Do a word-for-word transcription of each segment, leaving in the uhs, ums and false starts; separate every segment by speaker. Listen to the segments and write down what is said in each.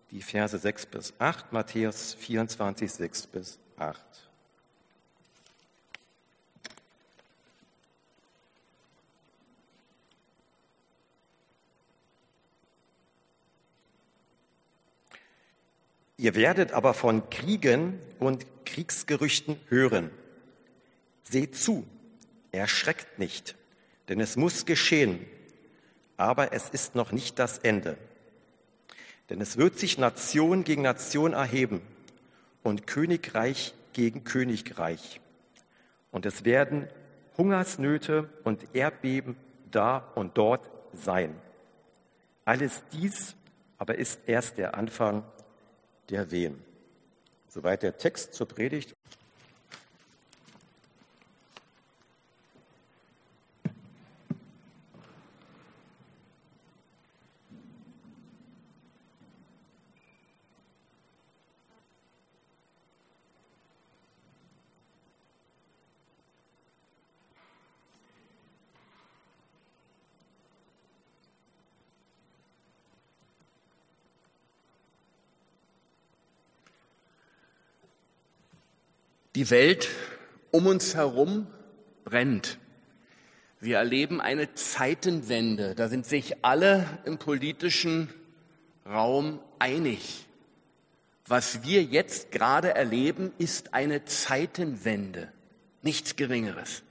Speaker 1: die Verse sechs bis acht, Matthäus vierundzwanzig, sechs bis acht. Ihr werdet aber von Kriegen und Kriegsgerüchten hören. Seht zu, erschreckt nicht, denn es muss geschehen, aber es ist noch nicht das Ende. Denn es wird sich Nation gegen Nation erheben und Königreich gegen Königreich. Und es werden Hungersnöte und Erdbeben da und dort sein. Alles dies aber ist erst der Anfang der Wehen. Soweit der Text zur Predigt.
Speaker 2: Die Welt um uns herum brennt. Wir erleben eine Zeitenwende. Da sind sich alle im politischen Raum einig. Was wir jetzt gerade erleben, ist eine Zeitenwende. Nichts Geringeres.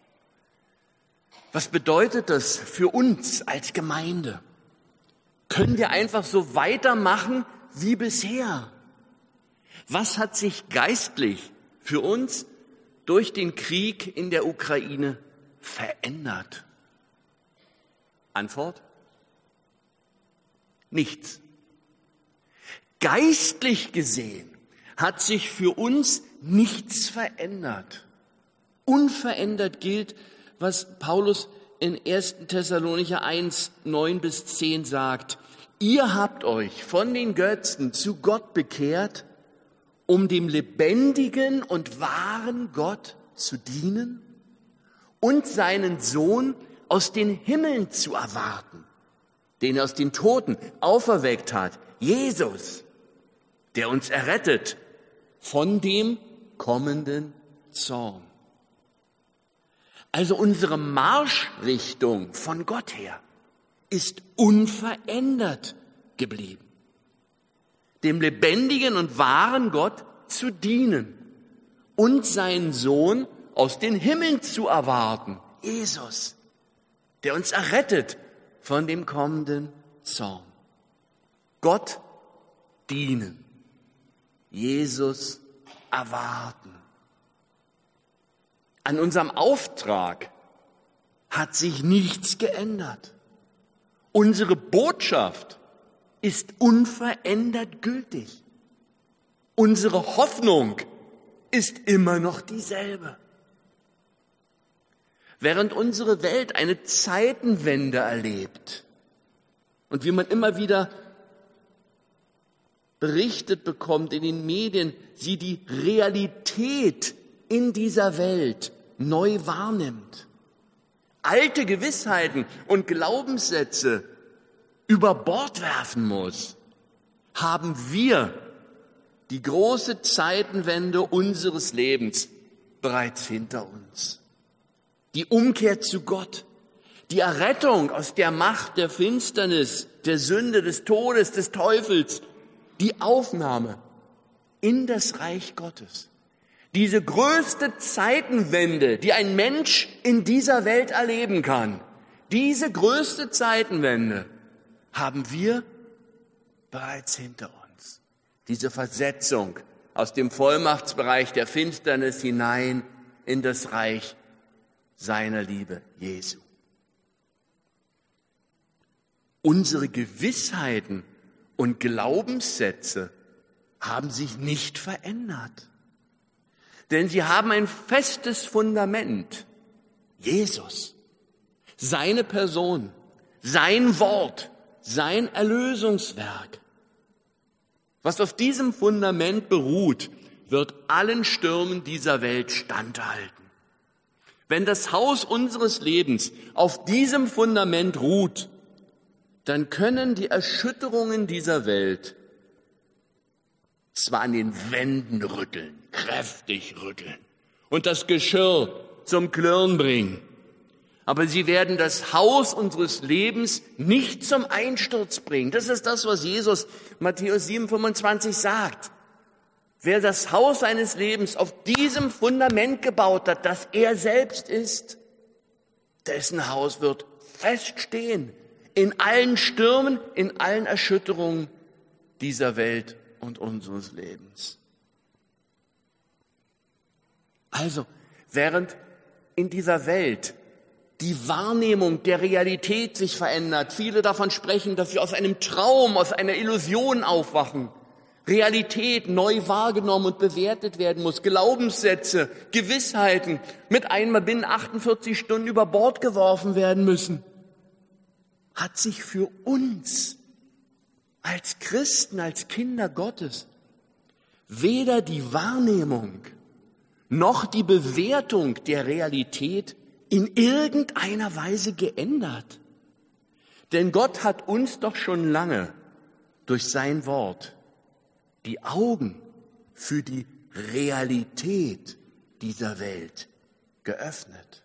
Speaker 2: Was bedeutet das für uns als Gemeinde? Können wir einfach so weitermachen wie bisher? Was hat sich geistlich für uns durch den Krieg in der Ukraine verändert? Antwort? Nichts. Geistlich gesehen hat sich für uns nichts verändert. Unverändert gilt, was Paulus in ersten Thessalonicher eins, neun bis zehn sagt. Ihr habt euch von den Götzen zu Gott bekehrt, um dem lebendigen und wahren Gott zu dienen und seinen Sohn aus den Himmeln zu erwarten, den er aus den Toten auferweckt hat, Jesus, der uns errettet von dem kommenden Zorn. Also unsere Marschrichtung von Gott her ist unverändert geblieben. Dem lebendigen und wahren Gott zu dienen und seinen Sohn aus den Himmeln zu erwarten, Jesus, der uns errettet von dem kommenden Zorn. Gott dienen, Jesus erwarten. An unserem Auftrag hat sich nichts geändert. Unsere Botschaft ist unverändert gültig. Unsere Hoffnung ist immer noch dieselbe. Während unsere Welt eine Zeitenwende erlebt und wie man immer wieder berichtet bekommt in den Medien, sie die Realität in dieser Welt neu wahrnimmt, alte Gewissheiten und Glaubenssätze über Bord werfen muss, haben wir die große Zeitenwende unseres Lebens bereits hinter uns. Die Umkehr zu Gott, die Errettung aus der Macht der Finsternis, der Sünde, des Todes, des Teufels, die Aufnahme in das Reich Gottes. Diese größte Zeitenwende, die ein Mensch in dieser Welt erleben kann, diese größte Zeitenwende haben wir bereits hinter uns. Diese Versetzung aus dem Vollmachtsbereich der Finsternis hinein in das Reich seiner Liebe Jesu. Unsere Gewissheiten und Glaubenssätze haben sich nicht verändert. Denn sie haben ein festes Fundament. Jesus, seine Person, sein Wort, sein Erlösungswerk. Was auf diesem Fundament beruht, wird allen Stürmen dieser Welt standhalten. Wenn das Haus unseres Lebens auf diesem Fundament ruht, dann können die Erschütterungen dieser Welt zwar an den Wänden rütteln, kräftig rütteln und das Geschirr zum Klirren bringen, aber sie werden das Haus unseres Lebens nicht zum Einsturz bringen. Das ist das, was Jesus Matthäus sieben, fünfundzwanzig sagt. Wer das Haus seines Lebens auf diesem Fundament gebaut hat, das er selbst ist, dessen Haus wird feststehen in allen Stürmen, in allen Erschütterungen dieser Welt und unseres Lebens. Also, während in dieser Welt die Wahrnehmung der Realität sich verändert, viele davon sprechen, dass wir aus einem Traum, aus einer Illusion aufwachen, Realität neu wahrgenommen und bewertet werden muss, Glaubenssätze, Gewissheiten mit einmal binnen achtundvierzig Stunden über Bord geworfen werden müssen, hat sich für uns als Christen, als Kinder Gottes weder die Wahrnehmung noch die Bewertung der Realität in irgendeiner Weise geändert. Denn Gott hat uns doch schon lange durch sein Wort die Augen für die Realität dieser Welt geöffnet.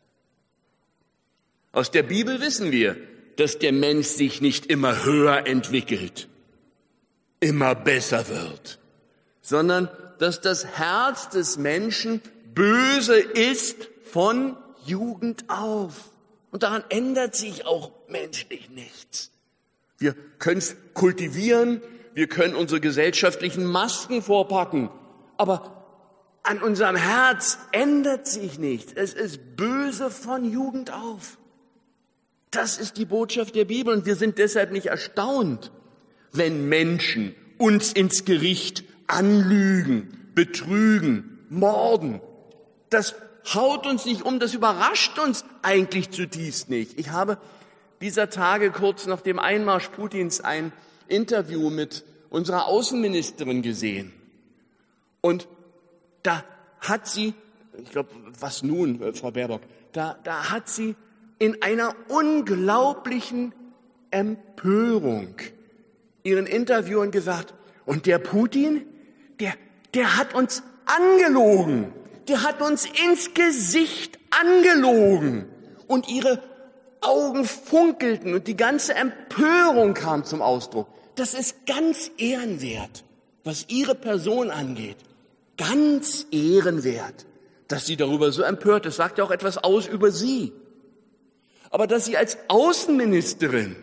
Speaker 2: Aus der Bibel wissen wir, dass der Mensch sich nicht immer höher entwickelt, immer besser wird, sondern dass das Herz des Menschen böse ist von Jugend auf. Und daran ändert sich auch menschlich nichts. Wir können es kultivieren, wir können unsere gesellschaftlichen Masken vorpacken, aber an unserem Herz ändert sich nichts. Es ist böse von Jugend auf. Das ist die Botschaft der Bibel und wir sind deshalb nicht erstaunt, wenn Menschen uns ins Gericht anlügen, betrügen, morden. Das haut uns nicht um, das überrascht uns eigentlich zutiefst nicht. Ich habe dieser Tage kurz nach dem Einmarsch Putins ein Interview mit unserer Außenministerin gesehen. Und da hat sie, ich glaube, was nun, Frau Baerbock, da, da hat sie in einer unglaublichen Empörung ihren Interviewern gesagt, und der Putin, der, der hat uns angelogen. Der hat uns ins Gesicht angelogen. Und ihre Augen funkelten und die ganze Empörung kam zum Ausdruck. Das ist ganz ehrenwert, was ihre Person angeht. Ganz ehrenwert, dass sie darüber so empört ist. Sagt ja auch etwas aus über sie. Aber dass sie als Außenministerin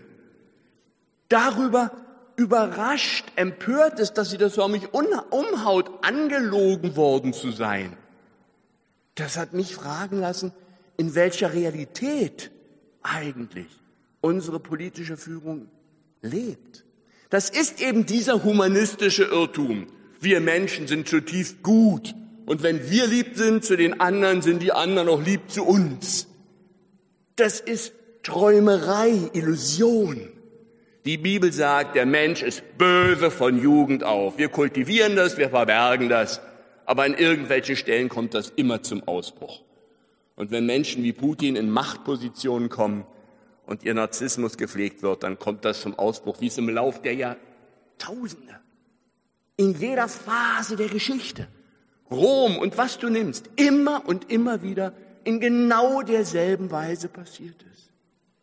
Speaker 2: darüber überrascht, empört ist, dass sie das förmlich umhaut, angelogen worden zu sein, das hat mich fragen lassen, in welcher Realität eigentlich unsere politische Führung lebt. Das ist eben dieser humanistische Irrtum. Wir Menschen sind zutiefst gut. Und wenn wir lieb sind zu den anderen, sind die anderen auch lieb zu uns. Das ist Träumerei, Illusion. Die Bibel sagt, der Mensch ist böse von Jugend auf. Wir kultivieren das, wir verbergen das. Aber an irgendwelchen Stellen kommt das immer zum Ausbruch. Und wenn Menschen wie Putin in Machtpositionen kommen und ihr Narzissmus gepflegt wird, dann kommt das zum Ausbruch, wie es im Lauf der Jahrtausende, in jeder Phase der Geschichte, Rom und was du nimmst, immer und immer wieder in genau derselben Weise passiert ist.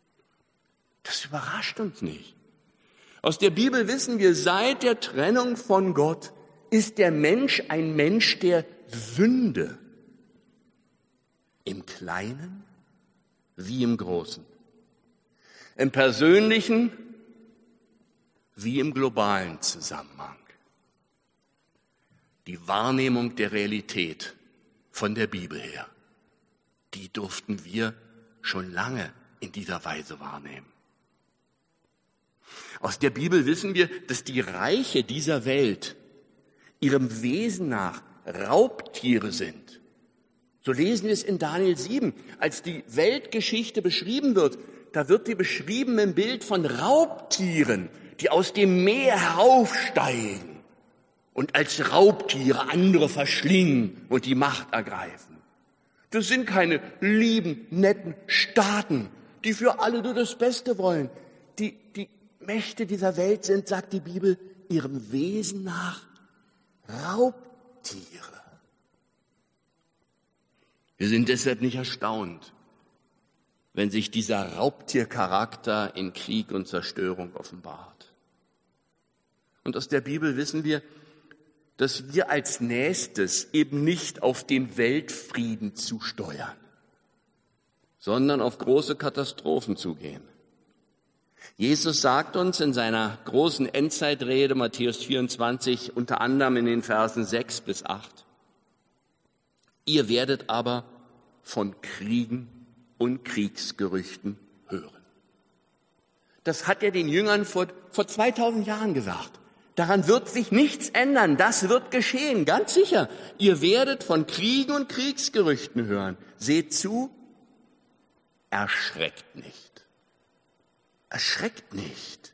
Speaker 2: Das überrascht uns nicht. Aus der Bibel wissen wir, seit der Trennung von Gott ist der Mensch ein Mensch der Sünde. Im Kleinen wie im Großen. Im persönlichen wie im globalen Zusammenhang. Die Wahrnehmung der Realität von der Bibel her, die durften wir schon lange in dieser Weise wahrnehmen. Aus der Bibel wissen wir, dass die Reiche dieser Welt ihrem Wesen nach Raubtiere sind. So lesen wir es in Daniel sieben. Als die Weltgeschichte beschrieben wird, da wird die beschrieben im Bild von Raubtieren, die aus dem Meer heraufsteigen und als Raubtiere andere verschlingen und die Macht ergreifen. Das sind keine lieben, netten Staaten, die für alle nur das Beste wollen. Die, die Mächte dieser Welt sind, sagt die Bibel, ihrem Wesen nach Raubtiere. Wir sind deshalb nicht erstaunt, wenn sich dieser Raubtiercharakter in Krieg und Zerstörung offenbart. Und aus der Bibel wissen wir, dass wir als Nächstes eben nicht auf den Weltfrieden zusteuern, sondern auf große Katastrophen zugehen. Jesus sagt uns in seiner großen Endzeitrede, Matthäus vierundzwanzig, unter anderem in den Versen sechs bis acht, ihr werdet aber von Kriegen und Kriegsgerüchten hören. Das hat er den Jüngern vor, vor zweitausend Jahren gesagt. Daran wird sich nichts ändern. Das wird geschehen, ganz sicher. Ihr werdet von Kriegen und Kriegsgerüchten hören. Seht zu, erschreckt nicht. Erschreckt nicht.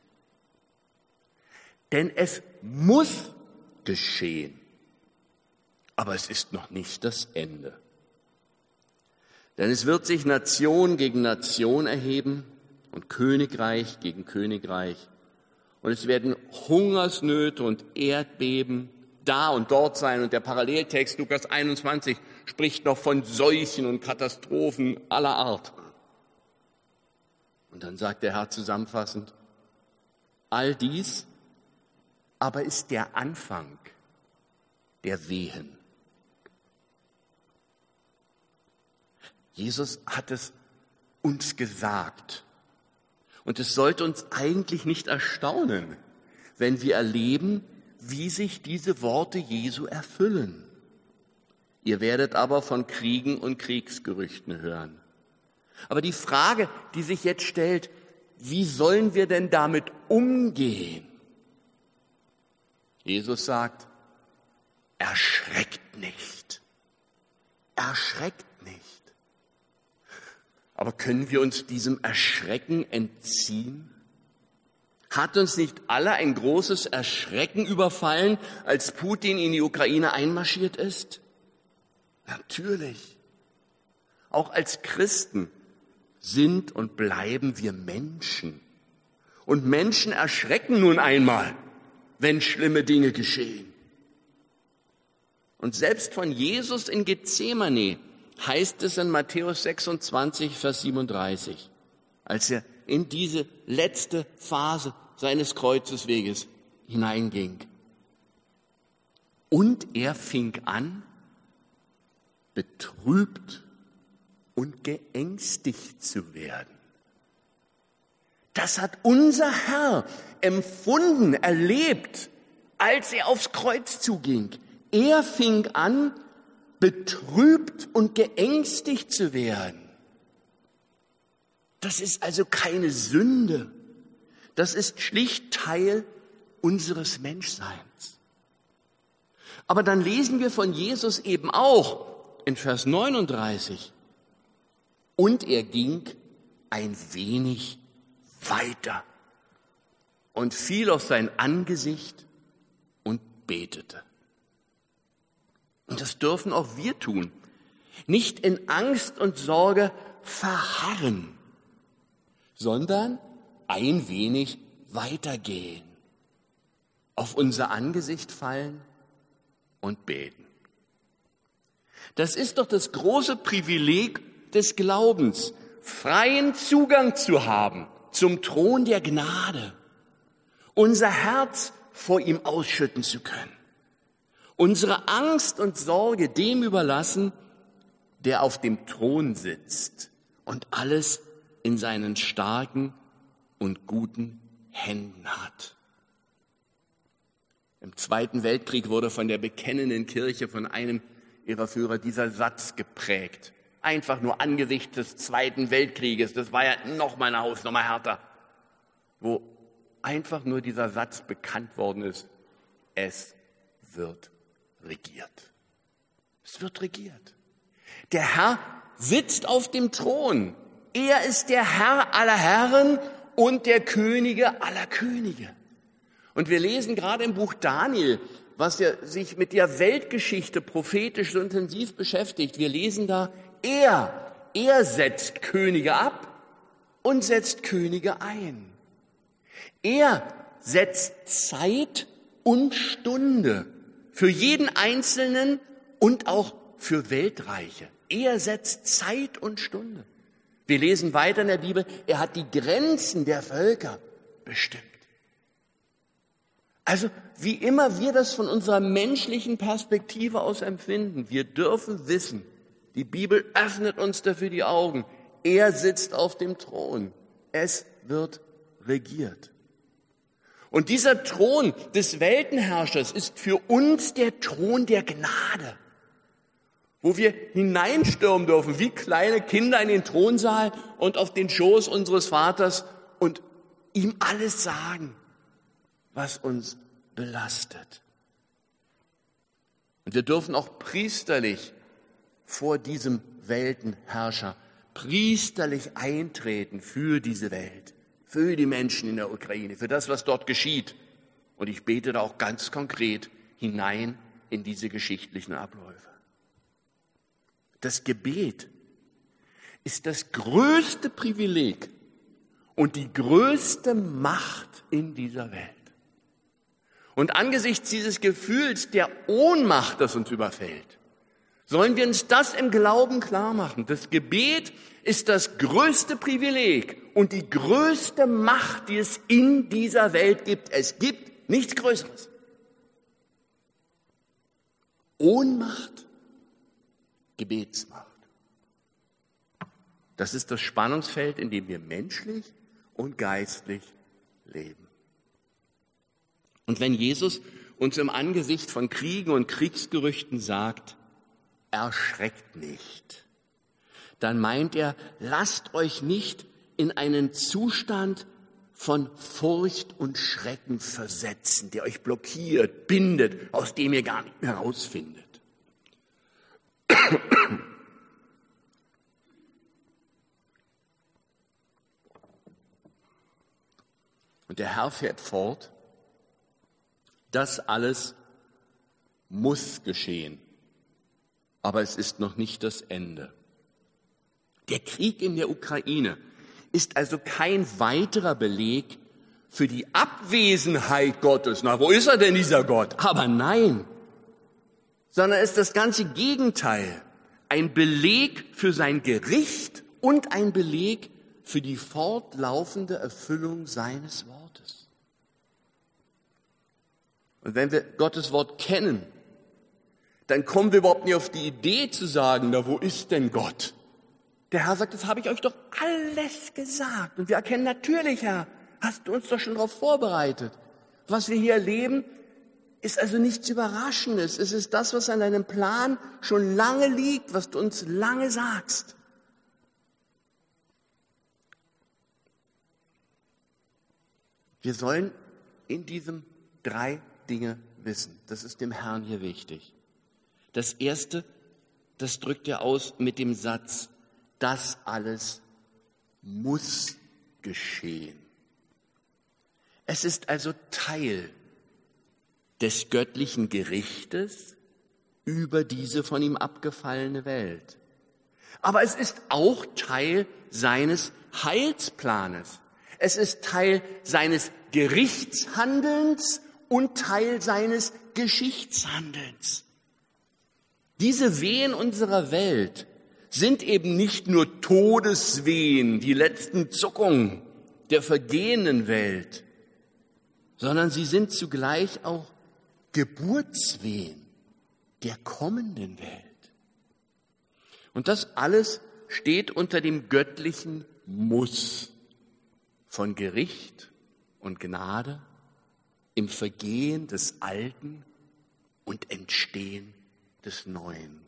Speaker 2: Denn es muss geschehen. Aber es ist noch nicht das Ende. Denn es wird sich Nation gegen Nation erheben und Königreich gegen Königreich. Und es werden Hungersnöte und Erdbeben da und dort sein. Und der Paralleltext Lukas einundzwanzig spricht noch von Seuchen und Katastrophen aller Art. Und dann sagt der Herr zusammenfassend, all dies aber ist der Anfang der Wehen. Jesus hat es uns gesagt. Und es sollte uns eigentlich nicht erstaunen, wenn wir erleben, wie sich diese Worte Jesu erfüllen. Ihr werdet aber von Kriegen und Kriegsgerüchten hören. Aber die Frage, die sich jetzt stellt, wie sollen wir denn damit umgehen? Jesus sagt, erschreckt nicht. Erschreckt nicht. Aber können wir uns diesem Erschrecken entziehen? Hat uns nicht alle ein großes Erschrecken überfallen, als Putin in die Ukraine einmarschiert ist? Natürlich. Auch als Christen sind und bleiben wir Menschen. Und Menschen erschrecken nun einmal, wenn schlimme Dinge geschehen. Und selbst von Jesus in Gethsemane heißt es in Matthäus sechsundzwanzig, Vers siebenunddreißig, als er in diese letzte Phase seines Kreuzesweges hineinging. Und er fing an, betrübt und geängstigt zu werden. Das hat unser Herr empfunden, erlebt, als er aufs Kreuz zuging. Er fing an, betrübt und geängstigt zu werden. Das ist also keine Sünde. Das ist schlicht Teil unseres Menschseins. Aber dann lesen wir von Jesus eben auch in Vers neununddreißig. Und er ging ein wenig weiter und fiel auf sein Angesicht und betete. Und das dürfen auch wir tun. Nicht in Angst und Sorge verharren, sondern ein wenig weitergehen, auf unser Angesicht fallen und beten. Das ist doch das große Privileg des Glaubens, freien Zugang zu haben zum Thron der Gnade, unser Herz vor ihm ausschütten zu können. Unsere Angst und Sorge dem überlassen, der auf dem Thron sitzt und alles in seinen starken und guten Händen hat. Im Zweiten Weltkrieg wurde von der bekennenden Kirche, von einem ihrer Führer, dieser Satz geprägt. Einfach nur angesichts des Zweiten Weltkrieges, das war ja noch mal eine Hausnummer härter, wo einfach nur dieser Satz bekannt worden ist, es wird regiert. Es wird regiert. Der Herr sitzt auf dem Thron. Er ist der Herr aller Herren und der Könige aller Könige. Und wir lesen gerade im Buch Daniel, was ja sich mit der Weltgeschichte prophetisch so intensiv beschäftigt. Wir lesen da, er, er setzt Könige ab und setzt Könige ein. Er setzt Zeit und Stunde für jeden Einzelnen und auch für Weltreiche. Er setzt Zeit und Stunde. Wir lesen weiter in der Bibel, er hat die Grenzen der Völker bestimmt. Also wie immer wir das von unserer menschlichen Perspektive aus empfinden, wir dürfen wissen, die Bibel öffnet uns dafür die Augen. Er sitzt auf dem Thron. Es wird regiert. Und dieser Thron des Weltenherrschers ist für uns der Thron der Gnade, wo wir hineinstürmen dürfen, wie kleine Kinder in den Thronsaal und auf den Schoß unseres Vaters und ihm alles sagen, was uns belastet. Und wir dürfen auch priesterlich vor diesem Weltenherrscher, priesterlich eintreten für diese Welt, für die Menschen in der Ukraine, für das, was dort geschieht. Und ich bete da auch ganz konkret hinein in diese geschichtlichen Abläufe. Das Gebet ist das größte Privileg und die größte Macht in dieser Welt. Und angesichts dieses Gefühls der Ohnmacht, das uns überfällt, sollen wir uns das im Glauben klar machen. Das Gebet ist das größte Privileg und die größte Macht, die es in dieser Welt gibt. Es gibt nichts Größeres. Ohnmacht, Gebetsmacht. Das ist das Spannungsfeld, in dem wir menschlich und geistlich leben. Und wenn Jesus uns im Angesicht von Kriegen und Kriegsgerüchten sagt, erschreckt nicht, dann meint er, lasst euch nicht in einen Zustand von Furcht und Schrecken versetzen, der euch blockiert, bindet, aus dem ihr gar nicht mehr rausfindet. Und der Herr fährt fort, das alles muss geschehen, aber es ist noch nicht das Ende. Der Krieg in der Ukraine ist also kein weiterer Beleg für die Abwesenheit Gottes. Na, wo ist er denn, dieser Gott? Aber nein, sondern ist das ganze Gegenteil. Ein Beleg für sein Gericht und ein Beleg für die fortlaufende Erfüllung seines Wortes. Und wenn wir Gottes Wort kennen, dann kommen wir überhaupt nicht auf die Idee zu sagen, na, wo ist denn Gott? Der Herr sagt, das habe ich euch doch alles gesagt. Und wir erkennen natürlich, Herr, hast du uns doch schon darauf vorbereitet. Was wir hier erleben, ist also nichts Überraschendes. Es ist das, was an deinem Plan schon lange liegt, was du uns lange sagst. Wir sollen in diesem drei Dinge wissen. Das ist dem Herrn hier wichtig. Das erste, das drückt er aus mit dem Satz, das alles muss geschehen. Es ist also Teil des göttlichen Gerichtes über diese von ihm abgefallene Welt. Aber es ist auch Teil seines Heilsplanes. Es ist Teil seines Gerichtshandelns und Teil seines Geschichtshandelns. Diese Wehen unserer Welt sind eben nicht nur Todeswehen, die letzten Zuckungen der vergehenden Welt, sondern sie sind zugleich auch Geburtswehen der kommenden Welt. Und das alles steht unter dem göttlichen Muss von Gericht und Gnade im Vergehen des Alten und Entstehen des Neuen.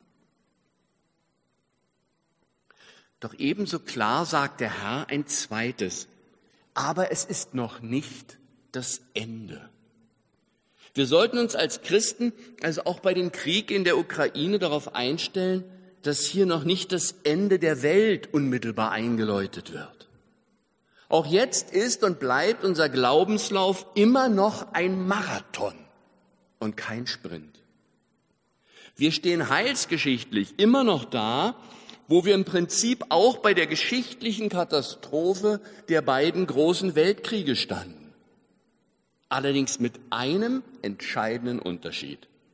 Speaker 2: Doch ebenso klar sagt der Herr ein zweites, aber es ist noch nicht das Ende. Wir sollten uns als Christen, also auch bei dem Krieg in der Ukraine, darauf einstellen, dass hier noch nicht das Ende der Welt unmittelbar eingeläutet wird. Auch jetzt ist und bleibt unser Glaubenslauf immer noch ein Marathon und kein Sprint. Wir stehen heilsgeschichtlich immer noch da, wo wir im Prinzip auch bei der geschichtlichen Katastrophe der beiden großen Weltkriege standen. Allerdings mit einem entscheidenden Unterschied.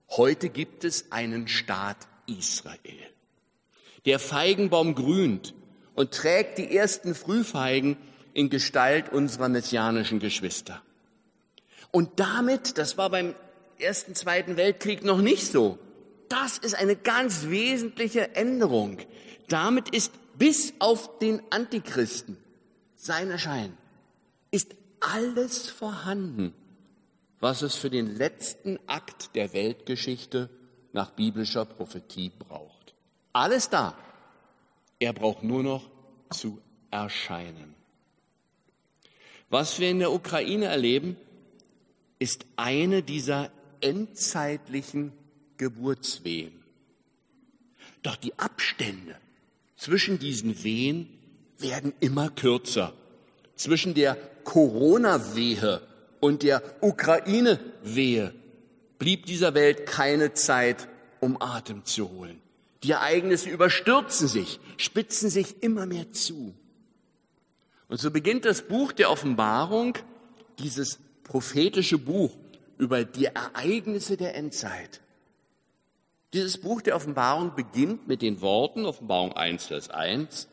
Speaker 2: Heute gibt es einen Staat Israel. Der Feigenbaum grünt und trägt die ersten Frühfeigen in Gestalt unserer messianischen Geschwister. Und damit, das war beim Ersten, Zweiten Weltkrieg noch nicht so, das ist eine ganz wesentliche Änderung. Damit ist bis auf den Antichristen, sein Erscheinen, ist alles vorhanden, was es für den letzten Akt der Weltgeschichte nach biblischer Prophetie braucht. Alles da. Er braucht nur noch zu erscheinen. Was wir in der Ukraine erleben, ist eine dieser endzeitlichen Geburtswehen. Doch die Abstände zwischen diesen Wehen werden immer kürzer. Zwischen der Corona-Wehe und der Ukraine-Wehe blieb dieser Welt keine Zeit, um Atem zu holen. Die Ereignisse überstürzen sich, spitzen sich immer mehr zu. Und so beginnt das Buch der Offenbarung, dieses prophetische Buch über die Ereignisse der Endzeit. Dieses Buch der Offenbarung beginnt mit den Worten, Offenbarung eins, Vers eins,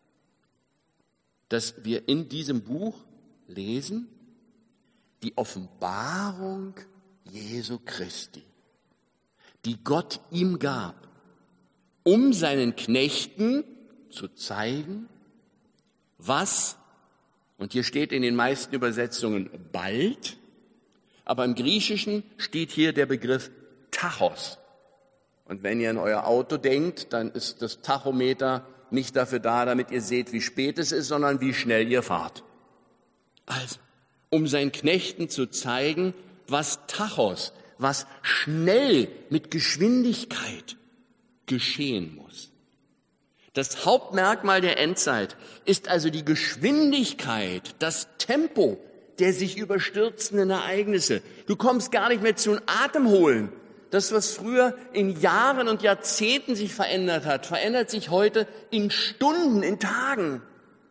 Speaker 2: dass wir in diesem Buch lesen, die Offenbarung Jesu Christi, die Gott ihm gab, um seinen Knechten zu zeigen, was, und hier steht in den meisten Übersetzungen bald, aber im Griechischen steht hier der Begriff Tachos. Und wenn ihr an euer Auto denkt, dann ist das Tachometer nicht dafür da, damit ihr seht, wie spät es ist, sondern wie schnell ihr fahrt. Also, um seinen Knechten zu zeigen, was Tachos, was schnell mit Geschwindigkeit geschehen muss. Das Hauptmerkmal der Endzeit ist also die Geschwindigkeit, das Tempo der sich überstürzenden Ereignisse. Du kommst gar nicht mehr zu einem Atemholen. Das, was früher in Jahren und Jahrzehnten sich verändert hat, verändert sich heute in Stunden, in Tagen.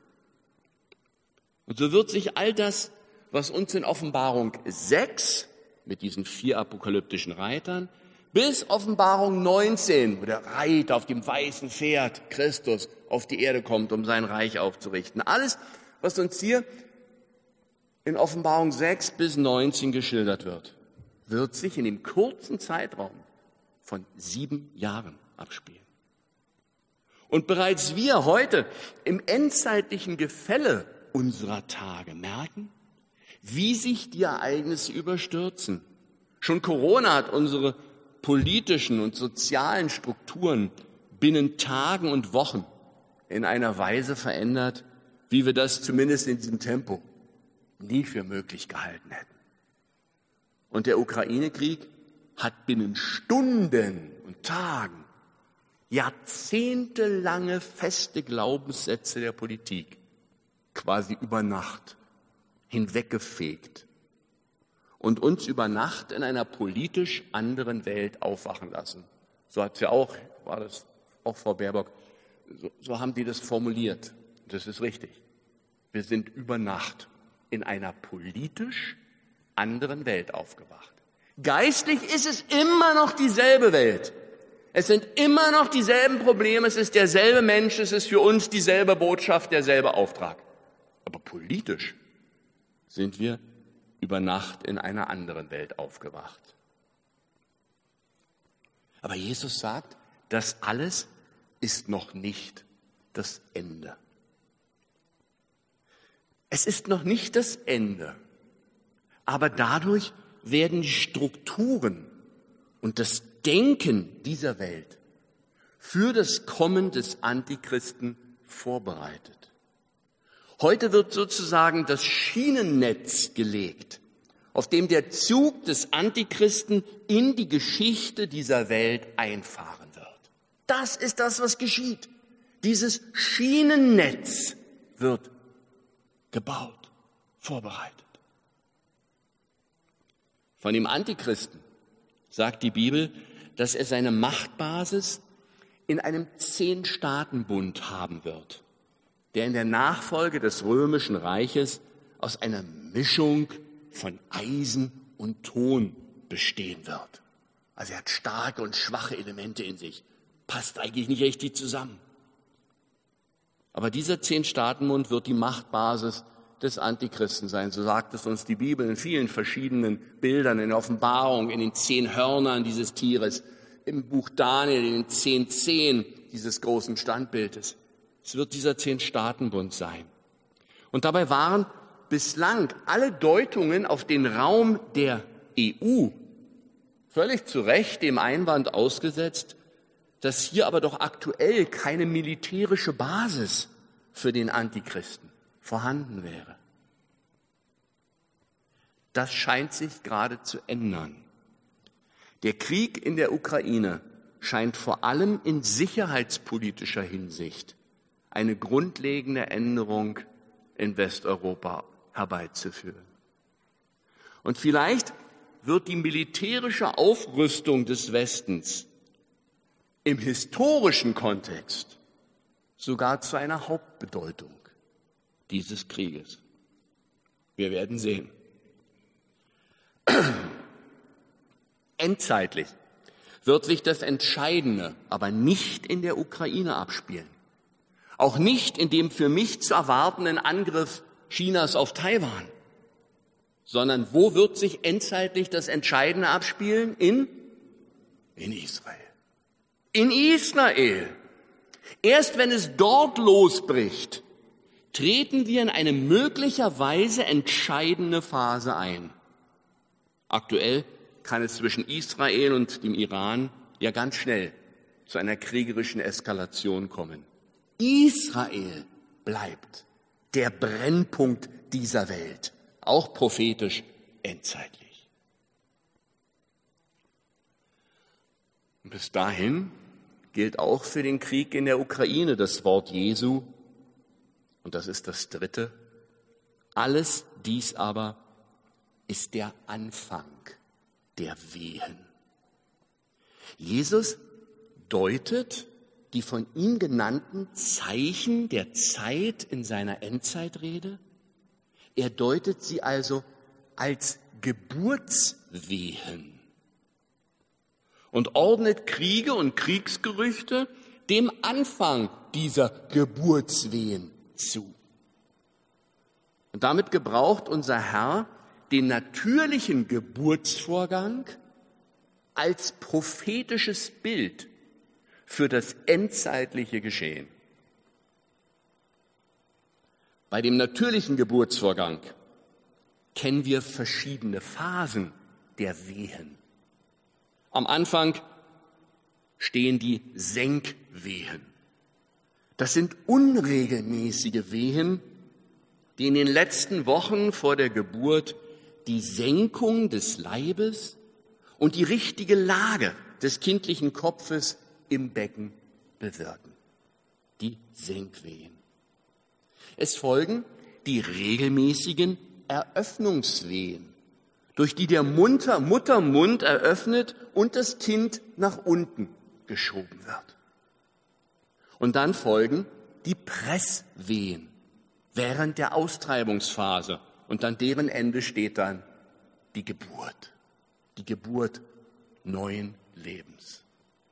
Speaker 2: Und so wird sich all das, was uns in Offenbarung sechs mit diesen vier apokalyptischen Reitern bis Offenbarung neunzehn, wo der Reiter auf dem weißen Pferd Christus auf die Erde kommt, um sein Reich aufzurichten. Alles, was uns hier in Offenbarung sechs bis neunzehn geschildert wird, wird sich in dem kurzen Zeitraum von sieben Jahren abspielen. Und bereits wir heute im endzeitlichen Gefälle unserer Tage merken, wie sich die Ereignisse überstürzen. Schon Corona hat unsere politischen und sozialen Strukturen binnen Tagen und Wochen in einer Weise verändert, wie wir das zumindest in diesem Tempo nie für möglich gehalten hätten. Und der Ukraine-Krieg hat binnen Stunden und Tagen jahrzehntelange feste Glaubenssätze der Politik quasi über Nacht hinweggefegt und uns über Nacht in einer politisch anderen Welt aufwachen lassen. So hat sie auch, war das auch Frau Baerbock, so, so haben die das formuliert. Das ist richtig. Wir sind über Nacht in einer politisch anderen Welt aufgewacht. Geistlich ist es immer noch dieselbe Welt. Es sind immer noch dieselben Probleme, es ist derselbe Mensch, es ist für uns dieselbe Botschaft, derselbe Auftrag. Aber politisch sind wir über Nacht in einer anderen Welt aufgewacht. Aber Jesus sagt, das alles ist noch nicht das Ende. Es ist noch nicht das Ende, aber dadurch werden die Strukturen und das Denken dieser Welt für das Kommen des Antichristen vorbereitet. Heute wird sozusagen das Schienennetz gelegt, auf dem der Zug des Antichristen in die Geschichte dieser Welt einfahren wird. Das ist das, was geschieht. Dieses Schienennetz wird gebaut, vorbereitet. Von dem Antichristen sagt die Bibel, dass er seine Machtbasis in einem Zehn-Staaten-Bund haben wird, der in der Nachfolge des römischen Reiches aus einer Mischung von Eisen und Ton bestehen wird. Also er hat starke und schwache Elemente in sich. Passt eigentlich nicht richtig zusammen. Aber dieser Zehn-Staaten-Bund wird die Machtbasis des Antichristen sein. So sagt es uns die Bibel in vielen verschiedenen Bildern, in der Offenbarung, in den zehn Hörnern dieses Tieres, im Buch Daniel, in den zehn Zehen dieses großen Standbildes. Es wird dieser Zehn-Staaten-Bund sein. Und dabei waren bislang alle Deutungen auf den Raum der E U völlig zu Recht dem Einwand ausgesetzt, dass hier aber doch aktuell keine militärische Basis für den Antichristen vorhanden wäre. Das scheint sich gerade zu ändern. Der Krieg in der Ukraine scheint vor allem in sicherheitspolitischer Hinsicht eine grundlegende Änderung in Westeuropa herbeizuführen. Und vielleicht wird die militärische Aufrüstung des Westens im historischen Kontext sogar zu einer Hauptbedeutung dieses Krieges. Wir werden sehen. Endzeitlich wird sich das Entscheidende aber nicht in der Ukraine abspielen. Auch nicht in dem für mich zu erwartenden Angriff Chinas auf Taiwan, sondern wo wird sich endzeitlich das Entscheidende abspielen? In, in Israel. In Israel. Erst wenn es dort losbricht, treten wir in eine möglicherweise entscheidende Phase ein. Aktuell kann es zwischen Israel und dem Iran ja ganz schnell zu einer kriegerischen Eskalation kommen. Israel bleibt der Brennpunkt dieser Welt, auch prophetisch endzeitlich. Und bis dahin gilt auch für den Krieg in der Ukraine das Wort Jesu, und das ist das Dritte. Alles dies aber ist der Anfang der Wehen. Jesus deutet die von ihm genannten Zeichen der Zeit in seiner Endzeitrede. Er deutet sie also als Geburtswehen und ordnet Kriege und Kriegsgerüchte dem Anfang dieser Geburtswehen zu. Und damit gebraucht unser Herr den natürlichen Geburtsvorgang als prophetisches Bild für das endzeitliche Geschehen. Bei dem natürlichen Geburtsvorgang kennen wir verschiedene Phasen der Wehen. Am Anfang stehen die Senkwehen. Das sind unregelmäßige Wehen, die in den letzten Wochen vor der Geburt die Senkung des Leibes und die richtige Lage des kindlichen Kopfes im Becken bewirken. Die Senkwehen. Es folgen die regelmäßigen Eröffnungswehen, durch die der Mutter, Muttermund eröffnet und das Kind nach unten geschoben wird. Und dann folgen die Presswehen während der Austreibungsphase. Und an deren Ende steht dann die Geburt. Die Geburt neuen Lebens.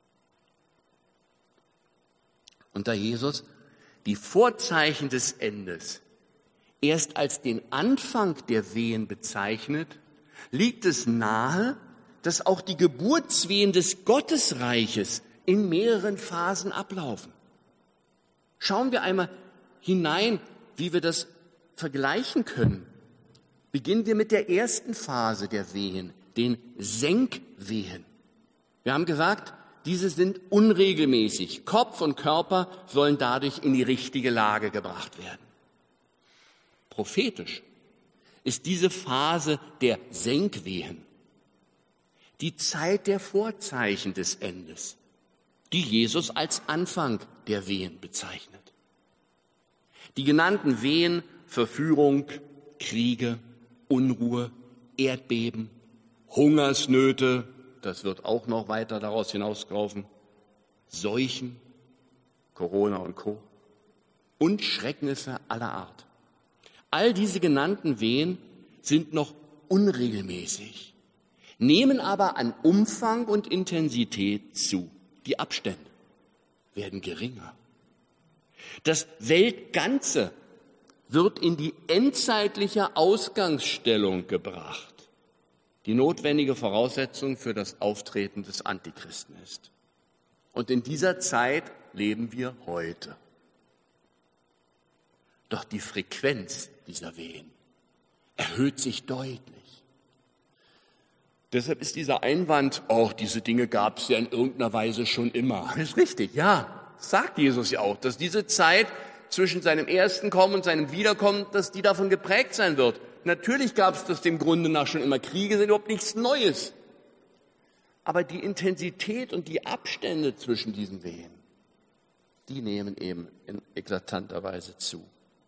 Speaker 2: Und da Jesus die Vorzeichen des Endes erst als den Anfang der Wehen bezeichnet, liegt es nahe, dass auch die Geburtswehen des Gottesreiches in mehreren Phasen ablaufen. Schauen wir einmal hinein, wie wir das vergleichen können. Beginnen wir mit der ersten Phase der Wehen, den Senkwehen. Wir haben gesagt, diese sind unregelmäßig. Kopf und Körper sollen dadurch in die richtige Lage gebracht werden. Prophetisch ist diese Phase der Senkwehen die Zeit der Vorzeichen des Endes, die Jesus als Anfang der Wehen bezeichnet. Die genannten Wehen, Verführung, Kriege, Unruhe, Erdbeben, Hungersnöte, das wird auch noch weiter daraus hinauslaufen, Seuchen, Corona und Co. und Schrecknisse aller Art. All diese genannten Wehen sind noch unregelmäßig. nehmen aber an Umfang und Intensität zu. Die Abstände werden geringer. Das Weltganze wird in die endzeitliche Ausgangsstellung gebracht, die notwendige Voraussetzung für das Auftreten des Antichristen ist. Und in dieser Zeit leben wir heute. Doch die Frequenz dieser Wehen erhöht sich deutlich. Deshalb ist dieser Einwand, oh, diese Dinge gab es ja in irgendeiner Weise schon immer. Das ist richtig, ja, sagt Jesus ja auch, dass diese Zeit zwischen seinem ersten Kommen und seinem Wiederkommen, dass die davon geprägt sein wird. Natürlich gab es das dem Grunde nach schon immer. Kriege sind überhaupt nichts Neues. Aber die Intensität und die Abstände zwischen diesen Wehen, die nehmen eben in eklatanter Weise zu.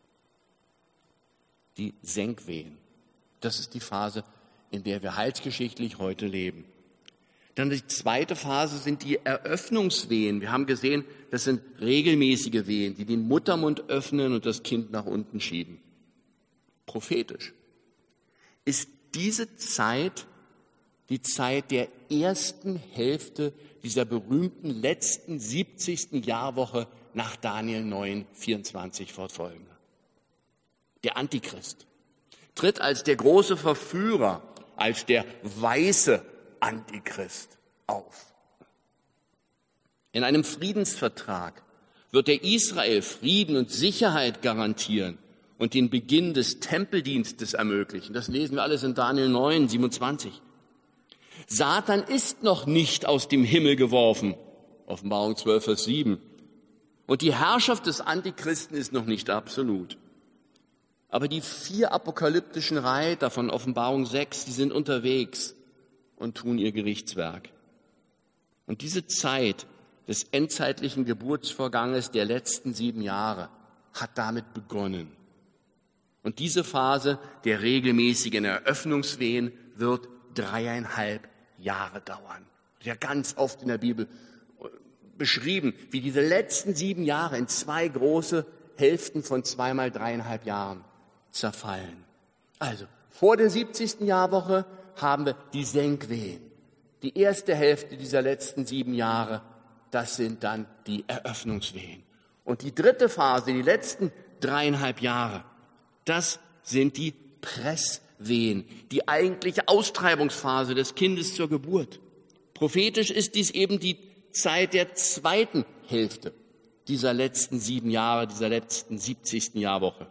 Speaker 2: Die Senkwehen, das ist die Phase, in der wir heilsgeschichtlich heute leben. Dann die zweite Phase sind die Eröffnungswehen. Wir haben gesehen, das sind regelmäßige Wehen, die den Muttermund öffnen und das Kind nach unten schieben. Prophetisch ist diese Zeit die Zeit der ersten Hälfte dieser berühmten letzten siebzigsten Jahrwoche nach Daniel neun, vierundzwanzig fortfolgende. Der Antichrist tritt als der große Verführer, als der weiße Antichrist auf. In einem Friedensvertrag wird der Israel Frieden und Sicherheit garantieren und den Beginn des Tempeldienstes ermöglichen. Das lesen wir alles in Daniel neun, siebenundzwanzig. Satan ist noch nicht aus dem Himmel geworfen. Offenbarung zwölf, Vers sieben. Und die Herrschaft des Antichristen ist noch nicht absolut. Aber die vier apokalyptischen Reiter von Offenbarung sechs, die sind unterwegs und tun ihr Gerichtswerk. Und diese Zeit des endzeitlichen Geburtsvorganges der letzten sieben Jahre hat damit begonnen. Und diese Phase der regelmäßigen Eröffnungswehen wird dreieinhalb Jahre dauern. Ja, ganz oft in der Bibel beschrieben, wie diese letzten sieben Jahre in zwei große Hälften von zweimal dreieinhalb Jahren zerfallen. Also, vor der siebzigsten Jahrwoche haben wir die Senkwehen. Die erste Hälfte dieser letzten sieben Jahre, das sind dann die Eröffnungswehen. Und die dritte Phase, die letzten dreieinhalb Jahre, das sind die Presswehen, die eigentliche Austreibungsphase des Kindes zur Geburt. Prophetisch ist dies eben die Zeit der zweiten Hälfte dieser letzten sieben Jahre, dieser letzten siebzigsten Jahrwoche.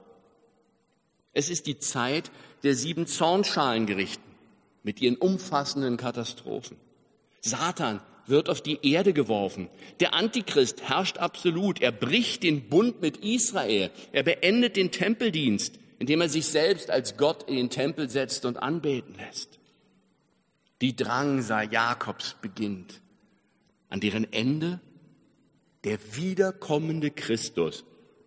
Speaker 2: Es ist die Zeit der sieben Zornschalengerichten mit ihren umfassenden Katastrophen. Satan wird auf die Erde geworfen. Der Antichrist herrscht absolut. Er bricht den Bund mit Israel. Er beendet den Tempeldienst, indem er sich selbst als Gott in den Tempel setzt und anbeten lässt. Die Drangsal Jakobs beginnt, an deren Ende der wiederkommende Christus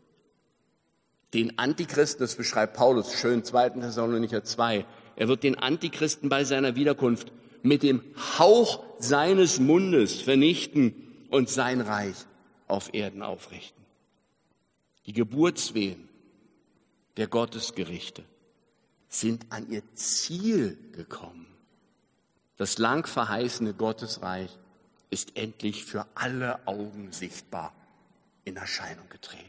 Speaker 2: den Antichristen, das beschreibt Paulus schön, zweiten Thessalonicher zwei, er wird den Antichristen bei seiner Wiederkunft mit dem Hauch seines Mundes vernichten und sein Reich auf Erden aufrichten. Die Geburtswehen der Gottesgerichte sind an ihr Ziel gekommen. Das lang verheißene Gottesreich ist endlich für alle Augen sichtbar in Erscheinung getreten.